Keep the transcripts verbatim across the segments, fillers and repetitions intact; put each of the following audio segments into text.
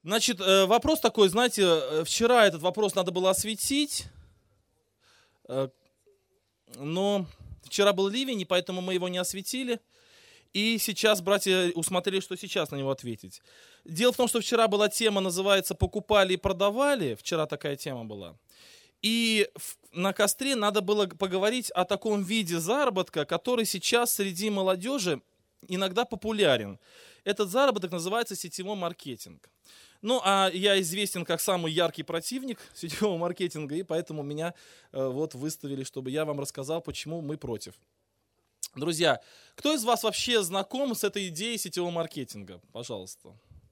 Значит, э, вопрос такой, знаете, э, вчера этот вопрос надо было осветить, э, но вчера был ливень, и поэтому мы его не осветили. И сейчас братья усмотрели, что сейчас на него ответить. Дело в том, что вчера была тема, называется «Покупали и продавали». Вчера такая тема была. И в- на костре надо было поговорить о таком виде заработка, который сейчас среди молодежи иногда популярен. Этот заработок называется сетевой маркетинг. Ну, а я известен как самый яркий противник сетевого маркетинга, и поэтому меня э, вот выставили, чтобы я вам рассказал, почему мы против. Друзья, кто из вас вообще знаком с этой идеей сетевого маркетинга? Пожалуйста.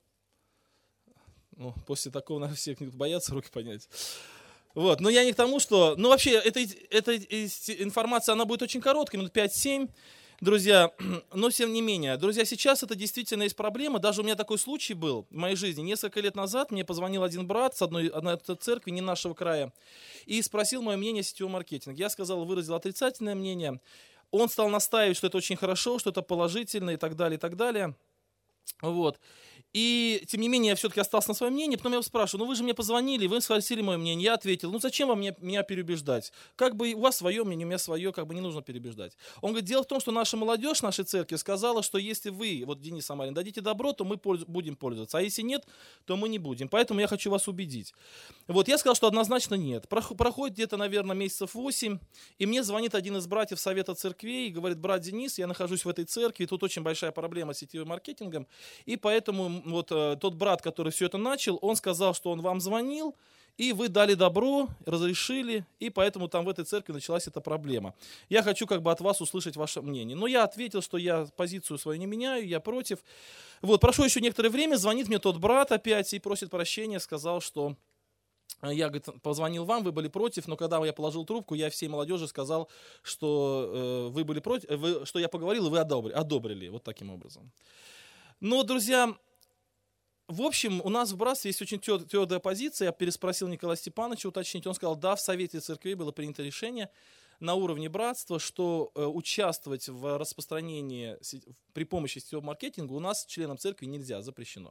Ну, после такого, наверное, все боятся руки поднять. Вот, но я не к тому, что... Ну, вообще, эта, эта информация, она будет очень короткой, минут пять-семь. Друзья, но тем не менее, друзья, сейчас это действительно есть проблема. Даже у меня такой случай был в моей жизни. Несколько лет назад мне позвонил один брат с одной, одной церкви, не нашего края, и спросил мое мнение о сетевом маркетинге. Я сказал, выразил отрицательное мнение. Он стал настаивать, что это очень хорошо, что это положительно и так далее, и так далее. Вот. И, тем не менее, я все-таки остался на своем мнении. Потом я его спрашиваю, ну вы же мне позвонили, вы спросили мое мнение. Я ответил, ну зачем вам меня, меня переубеждать? Как бы у вас свое мнение, у меня свое, как бы не нужно переубеждать. Он говорит, дело в том, что наша молодежь нашей церкви сказала, что если вы, вот Денис Самарин, дадите добро, то мы польз- будем пользоваться. А если нет, то мы не будем. Поэтому я хочу вас убедить. Вот, я сказал, что однозначно нет. Прох- Проходит где-то, наверное, месяцев восемь, и мне звонит один из братьев Совета церквей и говорит, брат Денис, я нахожусь в этой церкви, тут очень большая проблема с сетевым маркетингом, и поэтому вот э, тот брат, который все это начал, он сказал, что он вам звонил, и вы дали добро, разрешили, и поэтому там в этой церкви началась эта проблема. Я хочу как бы от вас услышать ваше мнение. Но я ответил, что я позицию свою не меняю, я против. Вот, прошло еще некоторое время, звонит мне тот брат опять и просит прощения, сказал, что я, говорит, позвонил вам, вы были против, но когда я положил трубку, я всей молодежи сказал, что э, вы были против, вы, что я поговорил, и вы одобрили, одобрили, вот таким образом. Но, друзья, в общем, у нас в братстве есть очень твердая позиция. Я переспросил Николая Степановича уточнить. Он сказал, да, в Совете церквей было принято решение на уровне братства, что э, участвовать в распространении сеть- при помощи сетевого маркетинга у нас членам церкви нельзя, запрещено.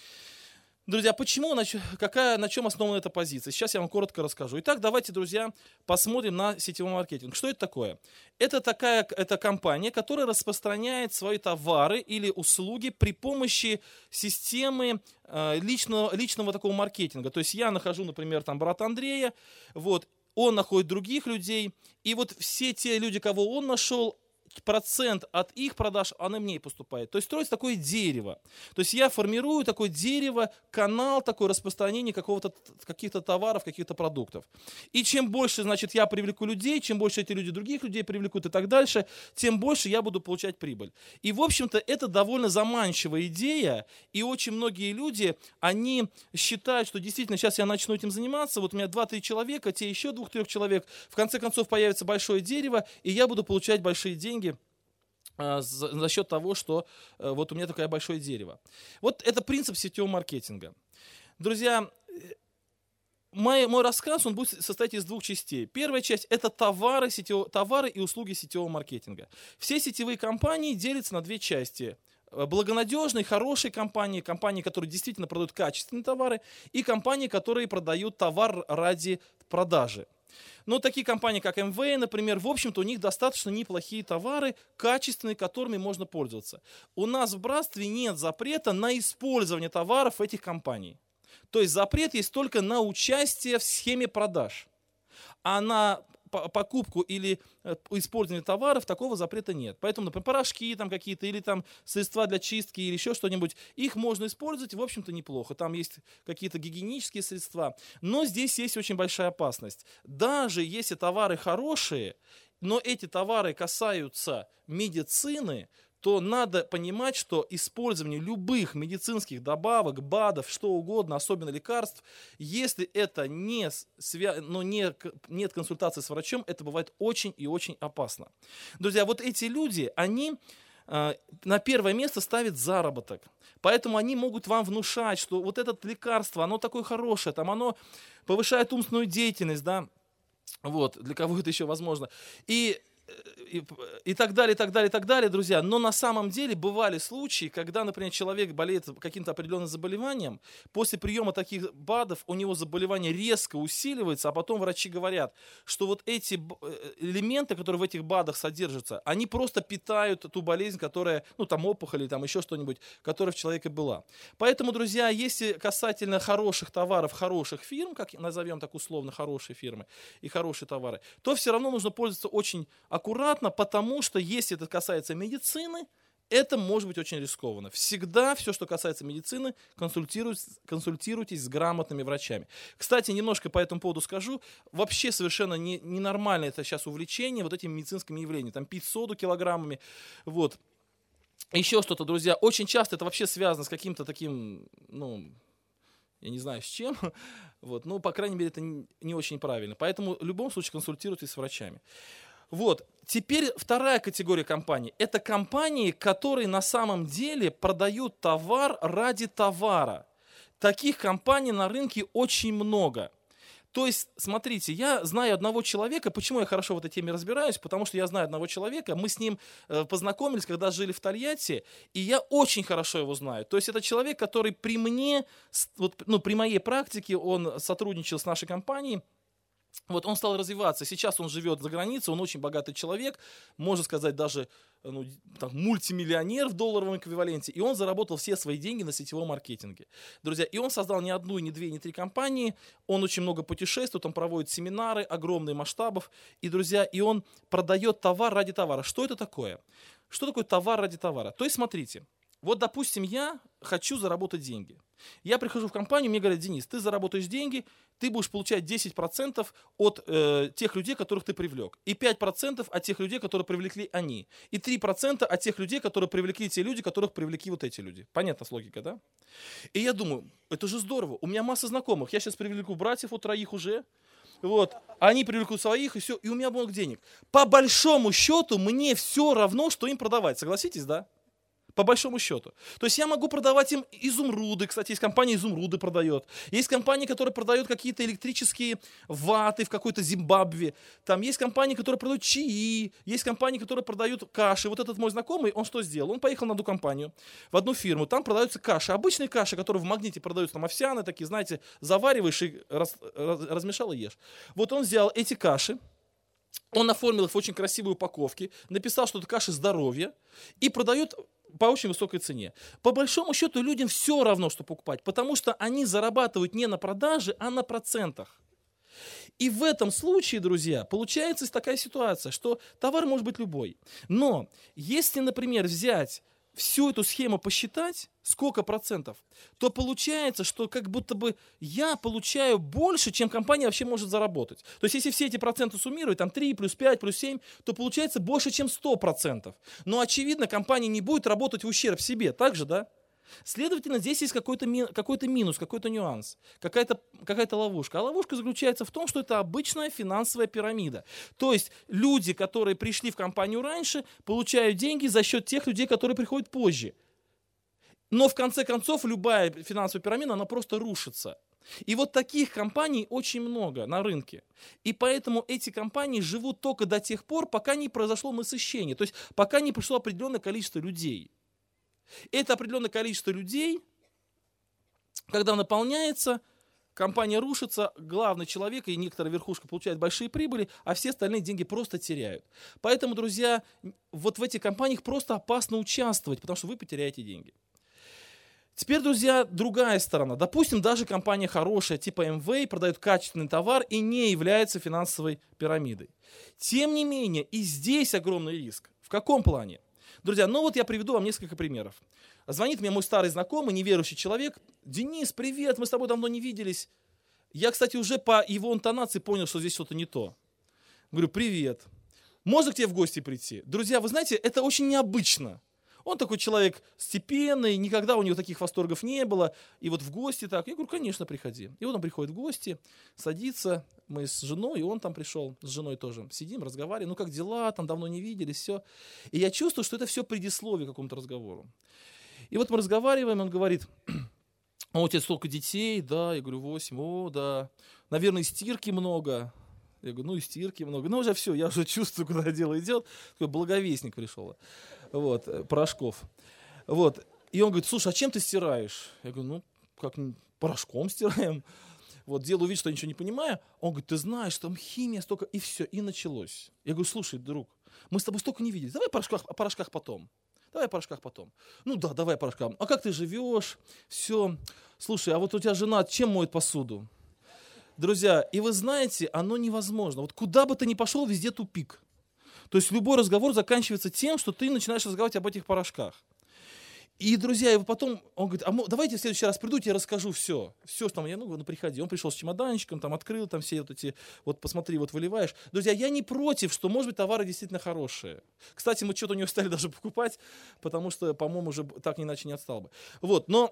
Друзья, почему, на, ч- какая, на чем основана эта позиция? Сейчас я вам коротко расскажу. Итак, давайте, друзья, посмотрим на сетевой маркетинг. Что это такое? Это такая это компания, которая распространяет свои товары или услуги при помощи системы э, личного, личного такого маркетинга. То есть я нахожу, например, там брата Андрея, вот, он находит других людей, и вот все те люди, кого он нашел, процент от их продаж, она мне и поступает. То есть строится такое дерево. То есть я формирую такое дерево, канал, такое распространение какого-то, каких-то товаров, каких-то продуктов. И чем больше, значит, я привлеку людей, чем больше эти люди других людей привлекут и так дальше, тем больше я буду получать прибыль. И, в общем-то, это довольно заманчивая идея, и очень многие люди, они считают, что действительно сейчас я начну этим заниматься, вот у меня два-три человека, те еще двух-трех человек, в конце концов появится большое дерево, и я буду получать большие деньги за, за счет того, что э, вот у меня такое большое дерево. Вот это принцип сетевого маркетинга. Друзья, мой, мой рассказ, он будет состоять из двух частей. Первая часть – это товары, сетевого, товары и услуги сетевого маркетинга. Все сетевые компании делятся на две части. Благонадежные, хорошие компании, компании, которые действительно продают качественные товары, и компании, которые продают товар ради продажи. Но такие компании, как эм вэ, например, в общем-то, у них достаточно неплохие товары, качественные, которыми можно пользоваться. У нас в братстве нет запрета на использование товаров этих компаний. То есть запрет есть только на участие в схеме продаж. А на покупку или использование товаров такого запрета нет. Поэтому, например, порошки там какие-то или там средства для чистки или еще что-нибудь, их можно использовать, в общем-то, неплохо. Там есть какие-то гигиенические средства. Но здесь есть очень большая опасность. Даже если товары хорошие, но эти товары касаются медицины, то надо понимать, что использование любых медицинских добавок, БАДов, что угодно, особенно лекарств, если это не, свя... но не... нет консультации с врачом, это бывает очень и очень опасно. Друзья, вот эти люди, они э, на первое место ставят заработок. Поэтому они могут вам внушать, что вот это лекарство, оно такое хорошее, там оно повышает умственную деятельность, да, вот, для кого это еще возможно. И и, и так далее, и так далее, и так далее, друзья. Но на самом деле бывали случаи, когда, например, человек болеет каким-то определенным заболеванием, после приема таких БАДов у него заболевание резко усиливается, а потом врачи говорят, что вот эти элементы, которые в этих БАДах содержатся, они просто питают ту болезнь, которая, ну там опухоль или там еще что-нибудь, которая в человеке была. Поэтому, друзья, если касательно хороших товаров, хороших фирм, как назовем так условно хорошие фирмы и хорошие товары, то все равно нужно пользоваться очень аккуратно, потому что если это касается медицины, это может быть очень рискованно. Всегда все, что касается медицины, консультируйтесь, консультируйтесь с грамотными врачами. Кстати, немножко по этому поводу скажу. Вообще совершенно не, ненормально это сейчас увлечение вот этими медицинскими явлениями. Там пить соду килограммами. Вот. Еще что-то, друзья. Очень часто это вообще связано с каким-то таким, ну, я не знаю с чем. Вот. Но, по крайней мере, это не, не очень правильно. Поэтому в любом случае консультируйтесь с врачами. Вот. Теперь вторая категория компаний. Это компании, которые на самом деле продают товар ради товара. Таких компаний на рынке очень много. То есть, смотрите, я знаю одного человека, почему я хорошо в этой теме разбираюсь, потому что я знаю одного человека, мы с ним э, познакомились, когда жили в Тольятти, и я очень хорошо его знаю. То есть, это человек, который при мне, вот, ну, при моей практике, он сотрудничал с нашей компанией. Вот он стал развиваться. Сейчас он живет за границей, он очень богатый человек, можно сказать, даже ну, там, мультимиллионер в долларовом эквиваленте. И он заработал все свои деньги на сетевом маркетинге. Друзья, и он создал не одну, не две, не три компании. Он очень много путешествует, он проводит семинары огромных масштабов. И, друзья, и он продает товар ради товара. Что это такое? Что такое товар ради товара? То есть, смотрите. Вот, допустим, я хочу заработать деньги. Я прихожу в компанию, мне говорят: Денис, ты заработаешь деньги, ты будешь получать десять процентов от э, тех людей, которых ты привлек. И пять процентов от тех людей, которые привлекли они. И три процента от тех людей, которые привлекли те люди, которых привлекли вот эти люди. Понятна логика, да? И я думаю, это же здорово. У меня масса знакомых. Я сейчас привлеку братьев, вот троих уже. Вот. Они привлекут своих, и все. И у меня много денег. По большому счету, мне все равно, что им продавать. Согласитесь, да? По большому счету. То есть я могу продавать им изумруды. Кстати, есть компания изумруды продает. Есть компания, которая продает какие-то электрические ваты в какой-то Зимбабве. Там есть компании, которые продают чаи. Есть компании, которые продают каши. Вот этот мой знакомый, он что сделал? Он поехал на одну компанию, в одну фирму. Там продаются каши. Обычные каши, которые в Магните продаются, там овсяные такие, знаете, завариваешь и раз, раз, размешал и ешь. Вот он взял эти каши. Он оформил их в очень красивой упаковке, написал, что это каши здоровья, и продает по очень высокой цене. По большому счету людям все равно, что покупать, потому что они зарабатывают не на продаже, а на процентах. И в этом случае, друзья, получается такая ситуация, что товар может быть любой. Но если, например, взять всю эту схему посчитать, сколько процентов, то получается, что как будто бы я получаю больше, чем компания вообще может заработать. То есть, если все эти проценты суммировать, там три плюс пять плюс семь, то получается больше, чем сто процентов. Но, очевидно, компания не будет работать в ущерб себе, так же, да? Следовательно, здесь есть какой-то, ми- какой-то минус, какой-то нюанс, какая-то, какая-то ловушка. А ловушка заключается в том, что это обычная финансовая пирамида. То есть люди, которые пришли в компанию раньше, получают деньги за счет тех людей, которые приходят позже. Но в конце концов любая финансовая пирамида, она просто рушится. И вот таких компаний очень много на рынке. И поэтому эти компании живут только до тех пор, пока не произошло насыщение. То есть пока не пришло определенное количество людей. Это определенное количество людей, когда наполняется, компания рушится, главный человек и некоторая верхушка получает большие прибыли, а все остальные деньги просто теряют. Поэтому, друзья, вот в этих компаниях просто опасно участвовать, потому что вы потеряете деньги. Теперь, друзья, другая сторона. Допустим, даже компания хорошая, типа эм вэй, продает качественный товар и не является финансовой пирамидой. Тем не менее, и здесь огромный риск. В каком плане? Друзья, ну вот я приведу вам несколько примеров. Звонит мне мой старый знакомый, неверующий человек. Денис, привет, мы с тобой давно не виделись. Я, кстати, уже по его интонации понял, что здесь что-то не то. Говорю, привет. Можно к тебе в гости прийти? Друзья, вы знаете, это очень необычно. Он такой человек степенный, никогда у него таких восторгов не было. И вот в гости так. Я говорю, конечно, приходи. И вот он приходит в гости, садится, мы с женой, и он там пришел, с женой тоже. Сидим, разговариваем, ну как дела, там давно не виделись, все. И я чувствую, что это все предисловие к какому-то разговору. И вот мы разговариваем, он говорит, а у тебя столько детей, да, я говорю, восемь, о, да. Наверное, и стирки много. Я говорю, ну и стирки много. Ну уже все, я уже чувствую, куда дело идет. Такой благовестник пришел, вот, Порошков. Вот. И он говорит, слушай, а чем ты стираешь? Я говорю, ну, как порошком стираем. Вот, делаю вид, что я ничего не понимаю. Он говорит, ты знаешь, там химия столько, и все, и началось. Я говорю, слушай, друг, мы с тобой столько не виделись, давай о порошках, о порошках потом. Давай о порошках потом. Ну да, давай о порошках. А как ты живешь? Все. Слушай, а вот у тебя жена чем моет посуду? Друзья, и вы знаете, оно невозможно. Вот куда бы ты ни пошел, везде тупик. То есть любой разговор заканчивается тем, что ты начинаешь разговаривать об этих порошках. И, друзья, и потом он говорит, а давайте в следующий раз приду, я расскажу все. Все, что там, я, ну, ну, приходи. Он пришел с чемоданчиком, там, открыл, там, все вот эти, вот, посмотри, вот, выливаешь. Друзья, я не против, что, может быть, товары действительно хорошие. Кстати, мы что-то у него стали даже покупать, потому что, по-моему, уже так иначе не отстал бы. Вот, но,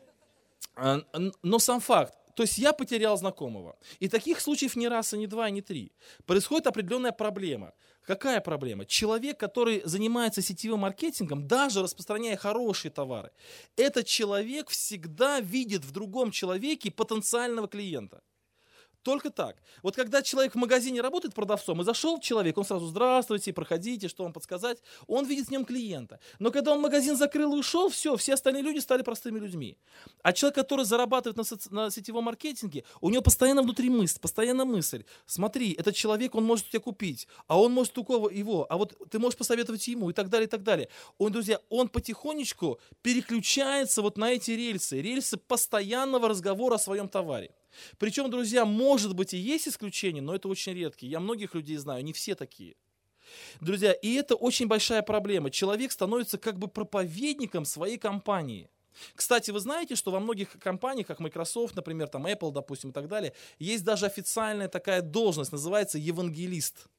но сам факт. То есть я потерял знакомого. И таких случаев не раз, и не два, и не три. Происходит определенная проблема. Какая проблема? Человек, который занимается сетевым маркетингом, даже распространяя хорошие товары, этот человек всегда видит в другом человеке потенциального клиента. Только так. Вот когда человек в магазине работает продавцом, и зашел человек, он сразу здравствуйте, проходите, что вам подсказать, он видит в нем клиента. Но когда он магазин закрыл и ушел, все, все остальные люди стали простыми людьми. А человек, который зарабатывает на, соци... на сетевом маркетинге, у него постоянно внутри мысль, постоянно мысль. Смотри, этот человек, он может у тебя купить, а он может у кого его, а вот ты можешь посоветовать ему и так далее, и так далее. Он, друзья, он потихонечку переключается вот на эти рельсы, рельсы постоянного разговора о своем товаре. Причем, друзья, может быть и есть исключения, но это очень редкие. Я многих людей знаю, не все такие. Друзья, и это очень большая проблема. Человек становится как бы проповедником своей компании. Кстати, вы знаете, что во многих компаниях, как Microsoft, например, там Apple, допустим, и так далее, есть даже официальная такая должность, называется евангелист.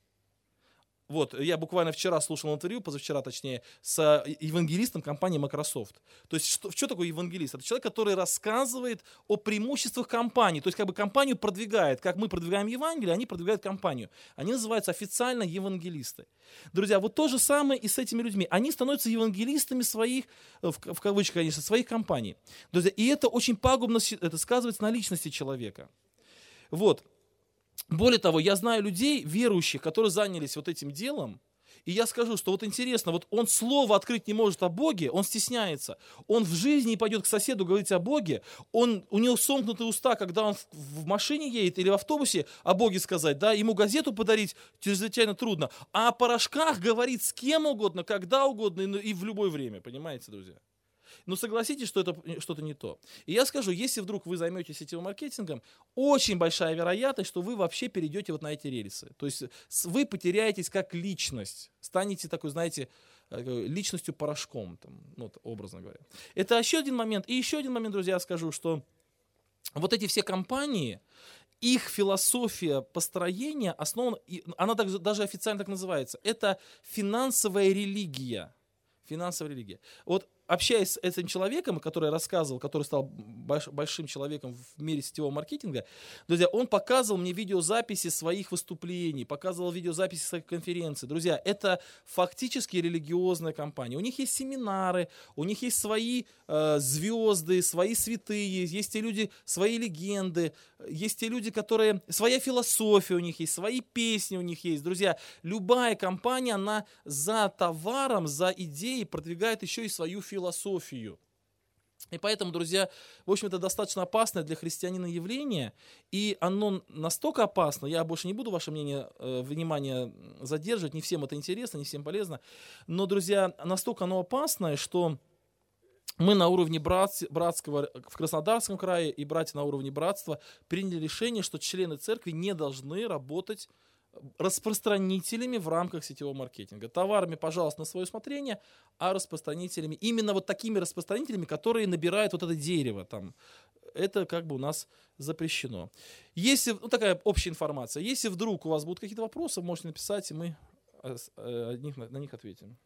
Вот, я буквально вчера слушал интервью, позавчера точнее, с евангелистом компании Microsoft. То есть, что, что такое евангелист? Это человек, который рассказывает о преимуществах компании. То есть, как бы компанию продвигает. Как мы продвигаем Евангелие, они продвигают компанию. Они называются официально евангелисты. Друзья, вот то же самое и с этими людьми. Они становятся евангелистами своих, в, в кавычках, конечно, своих компаний. Друзья, и это очень пагубно, это сказывается на личности человека. Вот. Более того, я знаю людей, верующих, которые занялись вот этим делом, и я скажу, что вот интересно, вот он слово открыть не может о Боге, он стесняется, он в жизни не пойдет к соседу говорить о Боге, он, у него сомкнутые уста, когда он в, в машине едет или в автобусе о Боге сказать, да, ему газету подарить чрезвычайно трудно, а о порошках говорит с кем угодно, когда угодно и, и в любое время, понимаете, друзья? Но согласитесь, что это что-то не то. И я скажу, если вдруг вы займетесь сетевым маркетингом, очень большая вероятность, что вы вообще перейдете вот на эти рельсы. То есть вы потеряетесь как личность, станете такой, знаете, личностью порошком, там, ну, образно говоря. Это еще один момент. И еще один момент, друзья, я скажу, что вот эти все компании, их философия построения основана, она также, даже официально так называется, это финансовая религия. Финансовая религия. Вот общаясь с этим человеком, который я рассказывал, который стал больш, большим человеком в мире сетевого маркетинга, друзья, он показывал мне видеозаписи своих выступлений, показывал видеозаписи своих конференций. Друзья, это фактически религиозная компания. У них есть семинары, у них есть свои э, звезды, свои святые, есть те люди, свои легенды, есть те люди, которые... Своя философия у них есть, свои песни у них есть. Друзья, любая компания, она за товаром, за идеей продвигает еще и свою философию. философию. И поэтому, друзья, в общем, это достаточно опасное для христианина явление, и оно настолько опасно, я больше не буду ваше мнение, э, внимание задерживать, не всем это интересно, не всем полезно, но, друзья, настолько оно опасное, что мы на уровне брат, братского в Краснодарском крае и братья на уровне братства приняли решение, что члены церкви не должны работать распространителями в рамках сетевого маркетинга. Товарами, пожалуйста, на свое усмотрение, а распространителями, именно вот такими распространителями, которые набирают вот это дерево там, это как бы у нас запрещено. Если, ну, такая общая информация, если вдруг у вас будут какие-то вопросы, можете написать, и мы на них ответим.